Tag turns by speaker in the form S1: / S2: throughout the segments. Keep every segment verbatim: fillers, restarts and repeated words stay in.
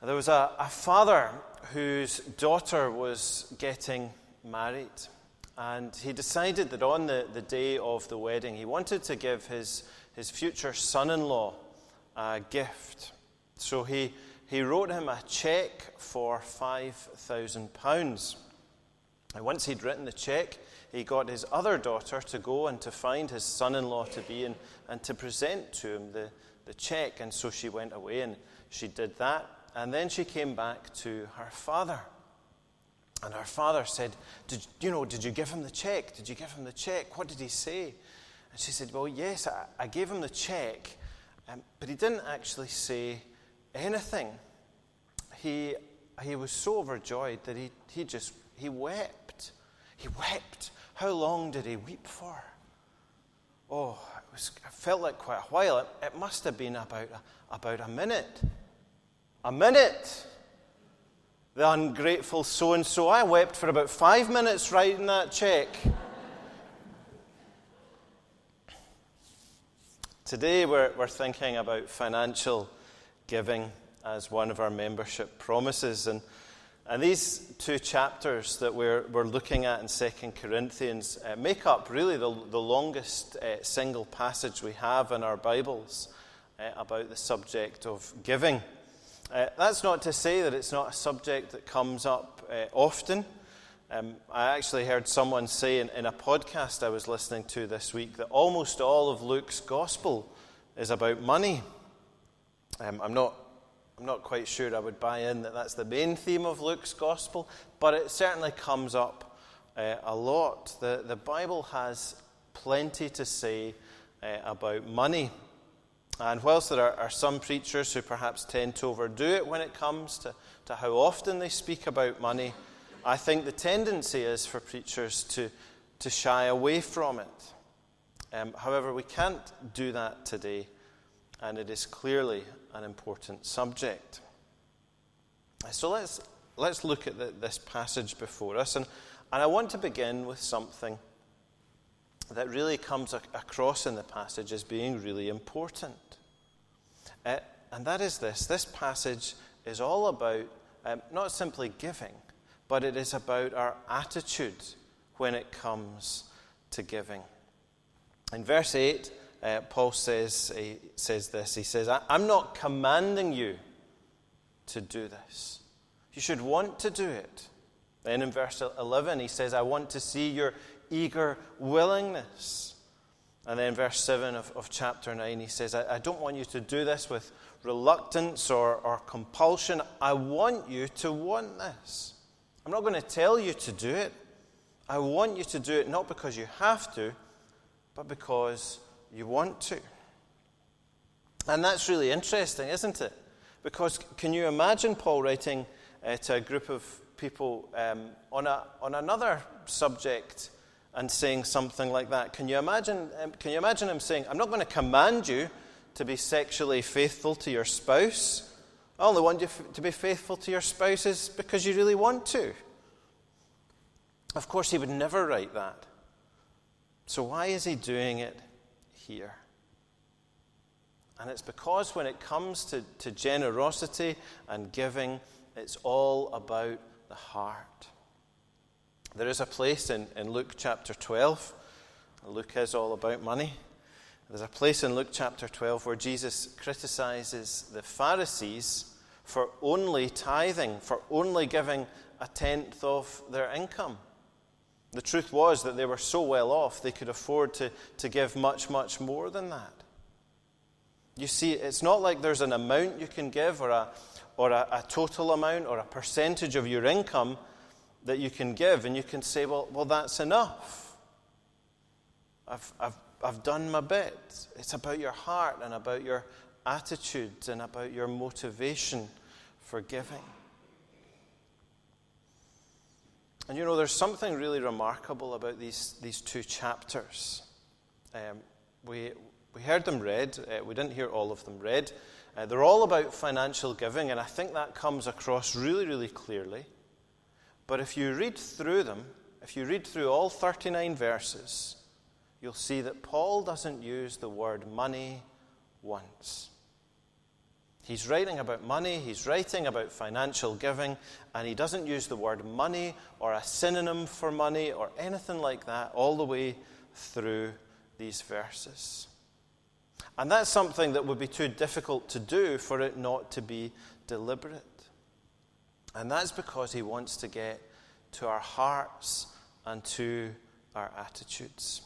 S1: There was a, a father whose daughter was getting married, and he decided that on the, the day of the wedding, he wanted to give his, his future son-in-law a gift. So he, he wrote him a cheque for five thousand pounds. And once he'd written the cheque, he got his other daughter to go and to find his son-in-law to be and, and to present to him the, the cheque. And so she went away and she did that. And then she came back to her father. And her father said, did, you know, did you give him the cheque? Did you give him the cheque? What did he say? And she said, well, yes, I, I gave him the cheque, um, but he didn't actually say anything. He he was so overjoyed that he, he just, he wept. He wept. How long did he weep for? Oh, it was, it felt like quite a while. It, it must have been about a, about a minute. A minute. The ungrateful so-and-so. I wept for about five minutes writing that cheque. Today we're, we're thinking about financial giving as one of our membership promises. And, and these two chapters that we're, we're looking at in Second Corinthians uh, make up really the, the longest uh, single passage we have in our Bibles uh, about the subject of giving. Uh, that's not to say that it's not a subject that comes up uh, often. Um, I actually heard someone say in, in a podcast I was listening to this week that almost all of Luke's gospel is about money. Um, I'm not I'm not quite sure I would buy in that that's the main theme of Luke's gospel, but it certainly comes up uh, a lot. The, the Bible has plenty to say uh, about money. And whilst there are, are some preachers who perhaps tend to overdo it when it comes to, to how often they speak about money, I think the tendency is for preachers to, to shy away from it. Um, however, we can't do that today, and it is clearly an important subject. So let's let's look at the, this passage before us, and, and I want to begin with something that really comes a, across in the passage as being really important. Uh, and that is this. This passage is all about um, not simply giving, but it is about our attitude when it comes to giving. In verse eight, uh, Paul says, he says this. He says, I'm not commanding you to do this. You should want to do it. Then in verse eleven, he says, I want to see your eager willingness. And then in verse seven of, of chapter nine, he says, I, I don't want you to do this with reluctance or, or compulsion. I want you to want this. I'm not going to tell you to do it. I want you to do it not because you have to, but because you want to. And that's really interesting, isn't it? Because can you imagine Paul writing uh, to a group of people um, on a on another subject and saying something like that? Can you imagine? Um, can you imagine him saying, "I'm not going to command you to be sexually faithful to your spouse. I only want you f- to be faithful to your spouses because you really want to." Of course, he would never write that. So why is he doing it here? And it's because when it comes to, to generosity and giving, it's all about the heart. There is a place in, in Luke chapter twelve. Luke is all about money. There's a place in Luke chapter twelve where Jesus criticizes the Pharisees for only tithing, for only giving a tenth of their income. The truth was that they were so well off, they could afford to, to give much, much more than that. You see, it's not like there's an amount you can give or a or a, a total amount or a percentage of your income that you can give, and you can say, well, well, that's enough. I've, I've, I've done my bit. It's about your heart and about your attitude and about your motivation for giving. And you know, there's something really remarkable about these, these two chapters. Um, we we heard them read. Uh, we didn't hear all of them read. Uh, they're all about financial giving, and I think that comes across really, really clearly. But if you read through them, if you read through all thirty-nine verses, you'll see that Paul doesn't use the word money once. He's writing about money, he's writing about financial giving, and he doesn't use the word money or a synonym for money or anything like that all the way through these verses. And that's something that would be too difficult to do for it not to be deliberate. And that's because he wants to get to our hearts and to our attitudes.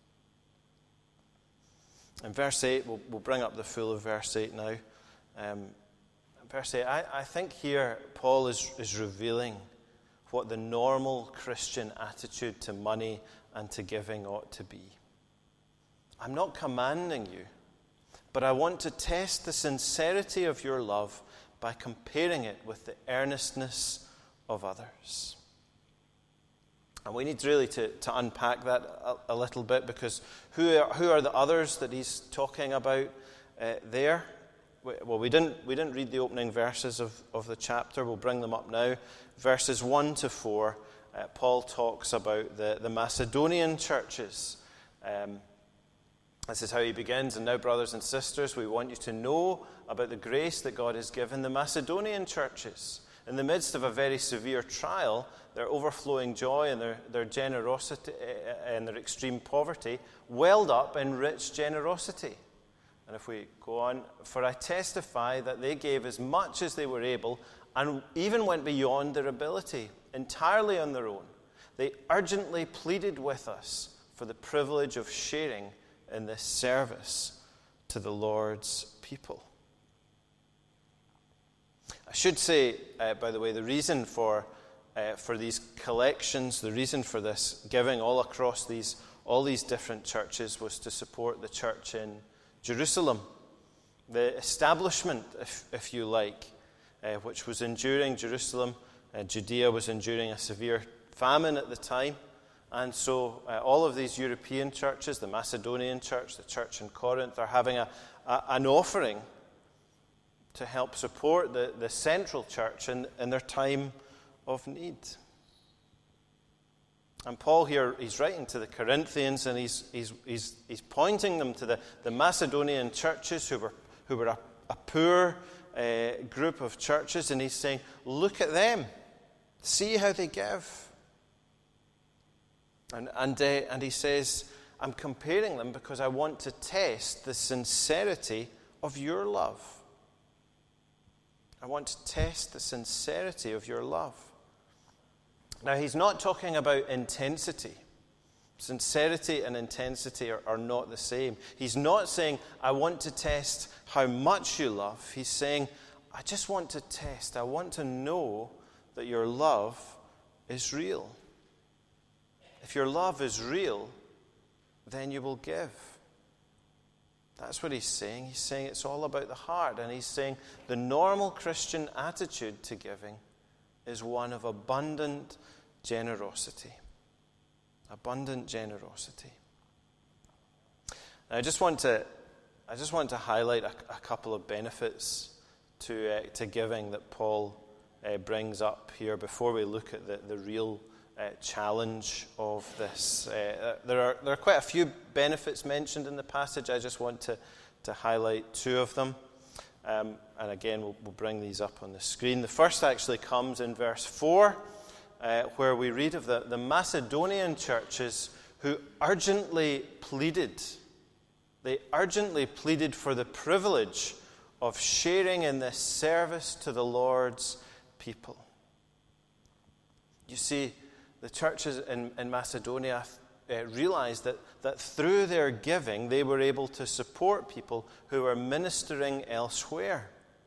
S1: In verse eight, we'll, we'll bring up the full of verse eight now. Um, verse eight, I, I think here Paul is, is revealing what the normal Christian attitude to money and to giving ought to be. I'm not commanding you, but I want to test the sincerity of your love by comparing it with the earnestness of others. And we need really to, to unpack that a, a little bit, because who are, who are the others that he's talking about uh, there? Well, we didn't we didn't read the opening verses of, of the chapter. We'll bring them up now. Verses one to four, uh, Paul talks about the, the Macedonian churches. Um, this is how he begins. And now, brothers and sisters, we want you to know about the grace that God has given the Macedonian churches. In the midst of a very severe trial, their overflowing joy and their, their generosity uh, and their extreme poverty welled up in rich generosity. And if we go on, for I testify that they gave as much as they were able and even went beyond their ability, entirely on their own. They urgently pleaded with us for the privilege of sharing in this service to the Lord's people. I should say, uh, by the way, the reason for uh, for these collections, the reason for this giving all across these all these different churches was to support the church in Jerusalem, the establishment, if, if you like, uh, which was enduring. Jerusalem, uh, Judea was enduring a severe famine at the time. And so uh, all of these European churches, the Macedonian church, the church in Corinth, are having a, a, an offering to help support the, the central church in, in their time of need. And Paul here, he's writing to the Corinthians, and he's he's he's, he's pointing them to the, the Macedonian churches who were who were a, a poor uh, group of churches, and he's saying, look at them, see how they give. And and uh, and he says, I'm comparing them because I want to test the sincerity of your love. I want to test the sincerity of your love. Now, he's not talking about intensity. Sincerity and intensity are, are not the same. He's not saying, I want to test how much you love. He's saying, I just want to test. I want to know that your love is real. If your love is real, then you will give. That's what he's saying. He's saying it's all about the heart. And he's saying the normal Christian attitude to giving is one of abundant generosity. Abundant generosity. Now, I just want to, I just want to highlight a, a couple of benefits to uh, to giving that Paul uh, brings up here before we look at the, the real uh, challenge of this. Uh, there are there are quite a few benefits mentioned in the passage. I just want to to highlight two of them. Um, and again, we'll, we'll bring these up on the screen. The first actually comes in verse four, uh, where we read of the, the Macedonian churches who urgently pleaded. They urgently pleaded for the privilege of sharing in this service to the Lord's people. You see, the churches in, in Macedonia Uh, realized that, that through their giving, they were able to support people who were ministering elsewhere.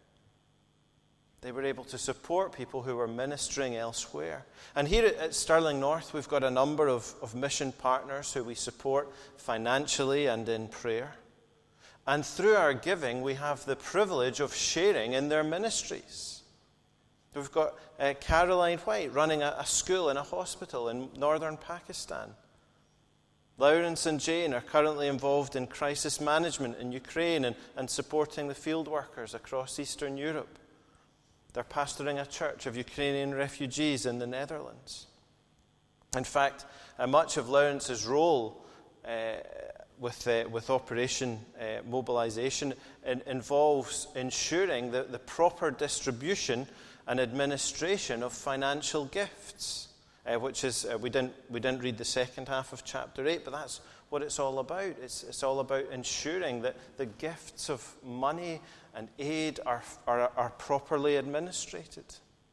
S1: They were able to support people who were ministering elsewhere. And here at, at Stirling North, we've got a number of, of mission partners who we support financially and in prayer. And through our giving, we have the privilege of sharing in their ministries. We've got uh, Caroline White running a, a school in a hospital in northern Pakistan. Lawrence and Jane are currently involved in crisis management in Ukraine and, and supporting the field workers across Eastern Europe. They're pastoring a church of Ukrainian refugees in the Netherlands. In fact, uh, much of Lawrence's role uh, with, uh, with Operation uh, Mobilisation in, involves ensuring the, the proper distribution and administration of financial gifts, uh, which is, uh, we, didn't, we didn't read the second half of chapter eight, but that's what it's all about. It's, it's all about ensuring that the gifts of money and aid are, are, are properly administrated.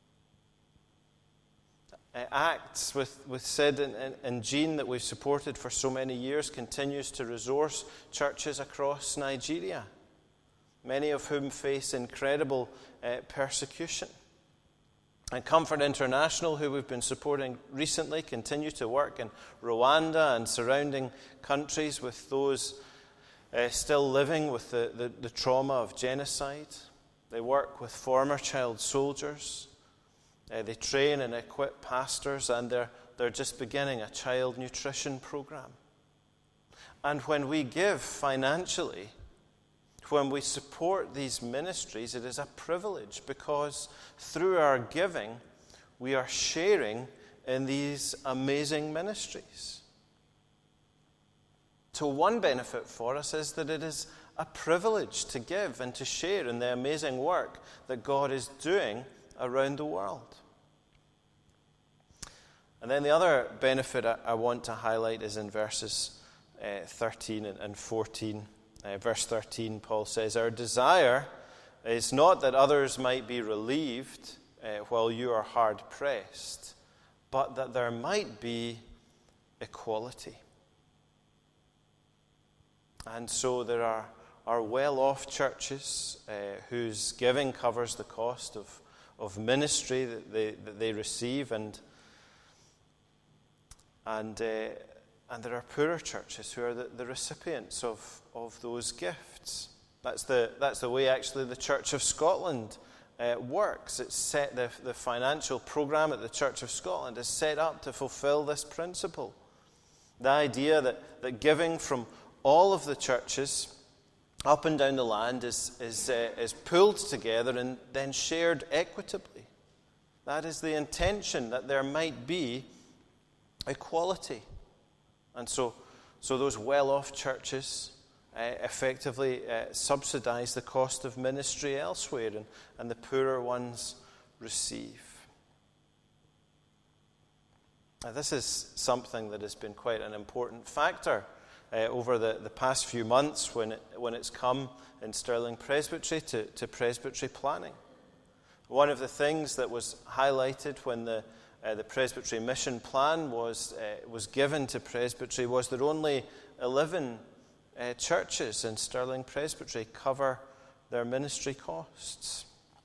S1: Uh, Acts with, with Sid and, and, and Jean that we've supported for so many years continues to resource churches across Nigeria, many of whom face incredible uh, persecution. And Comfort International, who we've been supporting recently, continue to work in Rwanda and surrounding countries with those uh, still living with the, the, the trauma of genocide. They work with former child soldiers. Uh, they train and equip pastors, and they're, they're just beginning a child nutrition program. And when we give financially, when we support these ministries, it is a privilege because through our giving, we are sharing in these amazing ministries. So one benefit for us is that it is a privilege to give and to share in the amazing work that God is doing around the world. And then the other benefit I want to highlight is in verses uh, thirteen and fourteen. Uh, verse thirteen, Paul says, "Our desire is not that others might be relieved uh, while you are hard pressed, but that there might be equality." And so there are, are well-off churches uh, whose giving covers the cost of, of ministry that they, that they receive, and and uh, and there are poorer churches who are the, the recipients of, of those gifts. That's the that's the way actually the Church of Scotland uh, works. It's set the the financial program at the Church of Scotland is set up to fulfill this principle. The idea that, that giving from all of the churches up and down the land is is uh, is pulled together and then shared equitably. That is the intention, that there might be equality. And so, so those well-off churches uh, effectively uh, subsidize the cost of ministry elsewhere, and, and the poorer ones receive. Now, this is something that has been quite an important factor uh, over the, the past few months when it, when it's come in Stirling Presbytery to, to presbytery planning. One of the things that was highlighted when the Uh, the presbytery mission plan was uh, was given to presbytery was that only eleven uh, churches in Stirling Presbytery cover their ministry costs.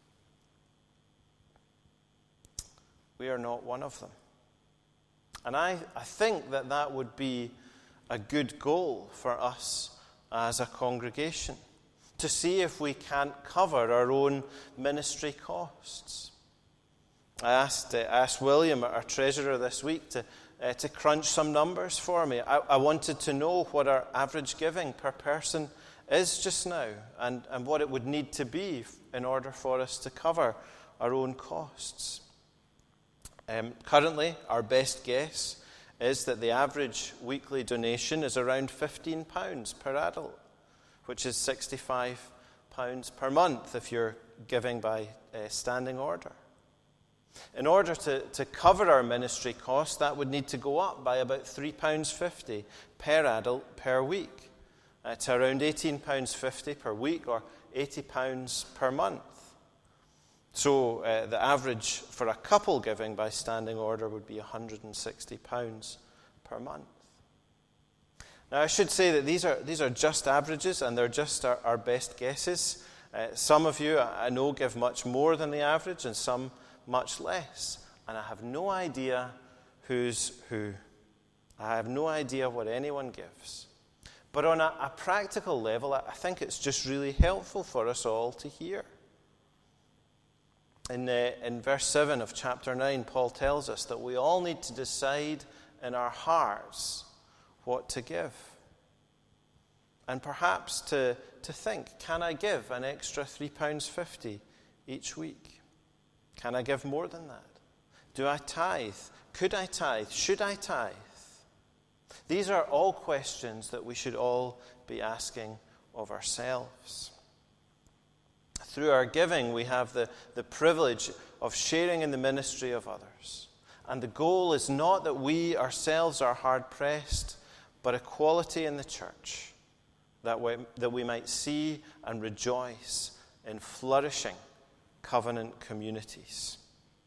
S1: We are not one of them. And I, I think that that would be a good goal for us as a congregation, to see if we can't cover our own ministry costs. I asked, uh, asked William, our treasurer, this week to uh, to crunch some numbers for me. I, I wanted to know what our average giving per person is just now, and, and what it would need to be in order for us to cover our own costs. Um, currently, our best guess is that the average weekly donation is around fifteen pounds per adult, which is sixty-five pounds per month if you're giving by uh, standing order. In order to, to cover our ministry costs, that would need to go up by about three pounds fifty per adult per week, uh, to around eighteen pounds fifty per week, or eighty pounds per month. So uh, the average for a couple giving by standing order would be one hundred sixty pounds per month. Now, I should say that these are these are just averages, and they're just our, our best guesses. Uh, some of you, I know, give much more than the average, and some much less, and I have no idea who's who. I have no idea what anyone gives. But on a, a practical level, I think it's just really helpful for us all to hear. In, uh, in verse seven of chapter nine, Paul tells us that we all need to decide in our hearts what to give. And perhaps to, to think, can I give an extra three pounds fifty each week? Can I give more than that? Do I tithe? Could I tithe? Should I tithe? These are all questions that we should all be asking of ourselves. Through our giving, we have the, the privilege of sharing in the ministry of others. And the goal is not that we ourselves are hard-pressed, but equality in the church, that we, that we might see and rejoice in flourishing covenant communities.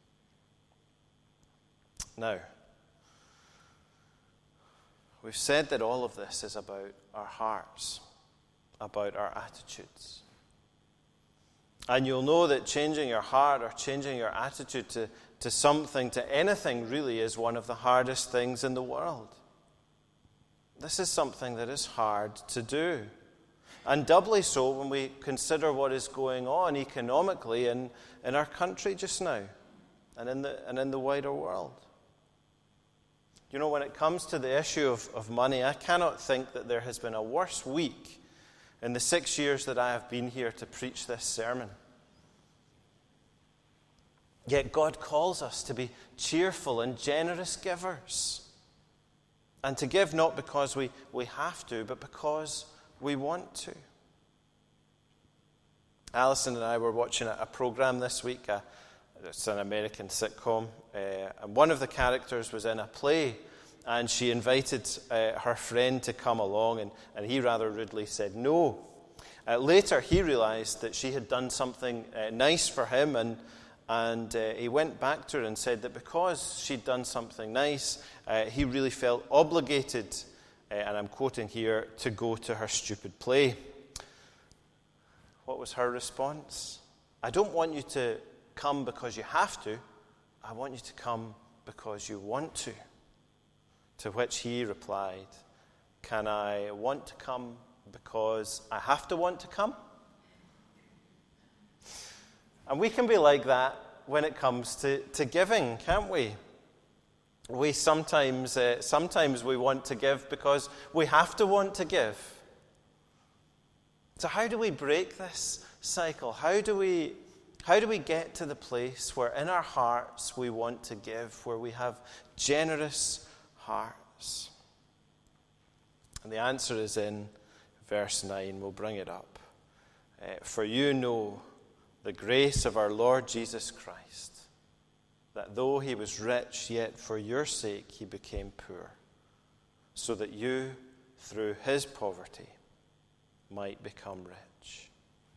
S1: Now, we've said that all of this is about our hearts, about our attitudes. And you'll know that changing your heart or changing your attitude to, to something, to anything really, is one of the hardest things in the world. This is something that is hard to do. And doubly so when we consider what is going on economically in, in our country just now and in the, and in the wider world. You know, when it comes to the issue of, of money, I cannot think that there has been a worse week in the six years that I have been here to preach this sermon. Yet God calls us to be cheerful and generous givers. And to give not because we, we have to, but because we want to. Alison and I were watching a, a program this week. Uh, it's an American sitcom. Uh, and one of the characters was in a play. And she invited uh, her friend to come along. And, and he rather rudely said no. Uh, later, he realized that she had done something uh, nice for him. And, and uh, he went back to her and said that because she'd done something nice, uh, he really felt obligated, Uh, and I'm quoting here, to go to her stupid play. What was her response? I don't want you to come because you have to. I want you to come because you want to. To which he replied, can I want to come because I have to want to come? And we can be like that when it comes to, to giving, can't we? We sometimes, uh, sometimes we want to give because we have to want to give. So how do we break this cycle? How do we, how do we get to the place where in our hearts we want to give, where we have generous hearts? And the answer is in verse nine. We'll bring it up. Uh, For you know the grace of our Lord Jesus Christ, that though he was rich, yet for your sake he became poor, so that you, through his poverty, might become rich.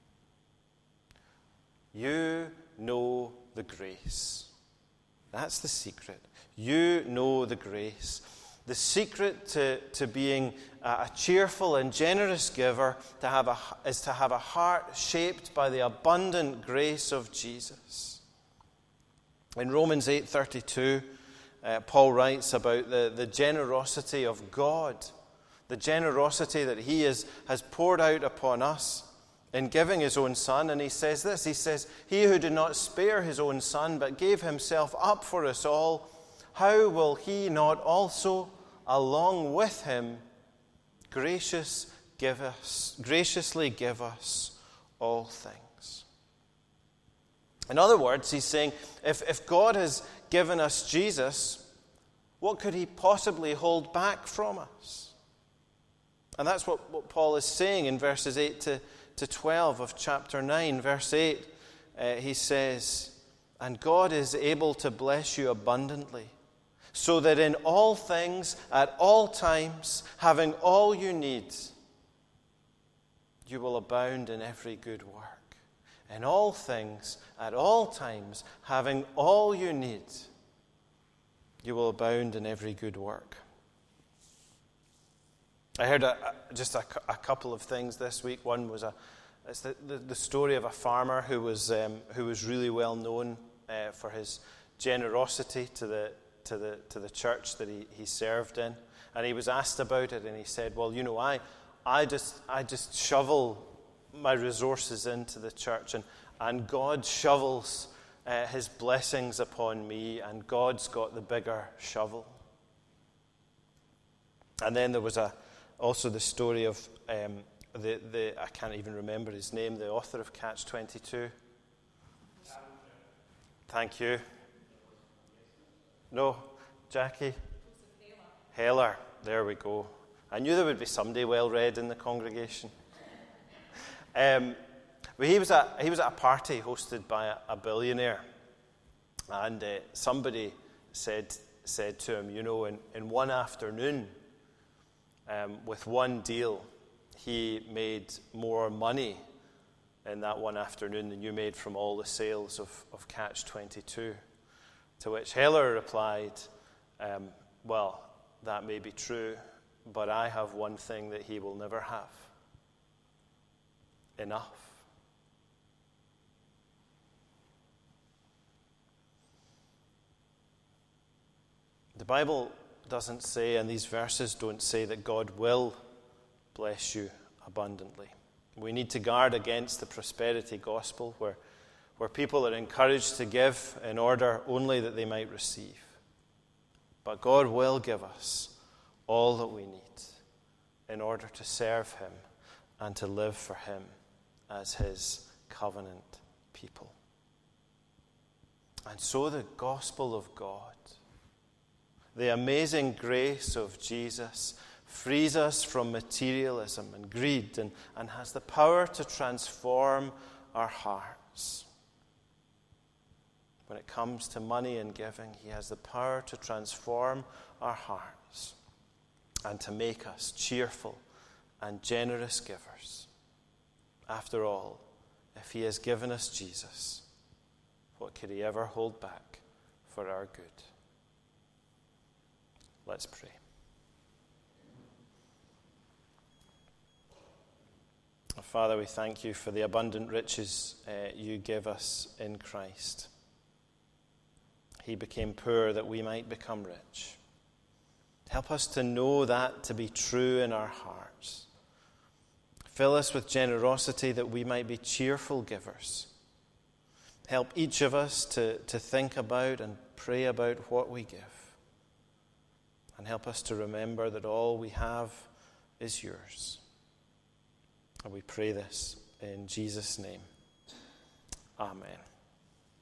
S1: You know the grace. That's the secret. You know the grace. The secret to, to being a cheerful and generous giver to have a, is to have a heart shaped by the abundant grace of Jesus. In Romans eight thirty-two, uh, Paul writes about the, the generosity of God, the generosity that he is, has poured out upon us in giving his own Son. And he says this, he says, he who did not spare his own Son, but gave himself up for us all, how will he not also, along with him, gracious give us, graciously give us all things? In other words, he's saying, if, if God has given us Jesus, what could he possibly hold back from us? And that's what, what Paul is saying in verses eight to, to twelve of chapter nine. Verse eight, uh, he says, and God is able to bless you abundantly, so that in all things, at all times, having all you need, you will abound in every good work. In all things, at all times, having all you need, you will abound in every good work. I heard a, a, just a, a couple of things this week. One was a, it's the, the, the story of a farmer who was um, who was really well known uh, for his generosity to the to the to the church that he, he served in, and he was asked about it, and he said, "Well, you know, I I just I just shovel my resources into the church, and, and God shovels uh, his blessings upon me, and God's got the bigger shovel." And then there was a also the story of um, the, the I can't even remember his name, the author of Catch twenty-two. Thank you. No, Jackie? Heller. there we go. I knew there would be somebody well-read in the congregation. Um, but he was at he was at a party hosted by a, a billionaire, and uh, somebody said said to him, you know, in, in one afternoon, um, with one deal, he made more money in that one afternoon than you made from all the sales of, of Catch twenty-two. To which Heller replied, um, well, that may be true, but I have one thing that he will never have. Enough. The Bible doesn't say, and these verses don't say, that God will bless you abundantly. We need to guard against the prosperity gospel where, where people are encouraged to give in order only that they might receive. But God will give us all that we need in order to serve him and to live for him as his covenant people. And so the gospel of God, the amazing grace of Jesus, frees us from materialism and greed and, and has the power to transform our hearts. When it comes to money and giving, he has the power to transform our hearts and to make us cheerful and generous givers. After all, if he has given us Jesus, what could he ever hold back for our good? Let's pray. Father, we thank you for the abundant riches uh, you give us in Christ. He became poor that we might become rich. Help us to know that to be true in our hearts. Fill us with generosity that we might be cheerful givers. Help each of us to, to think about and pray about what we give. And help us to remember that all we have is yours. And we pray this in Jesus' name. Amen.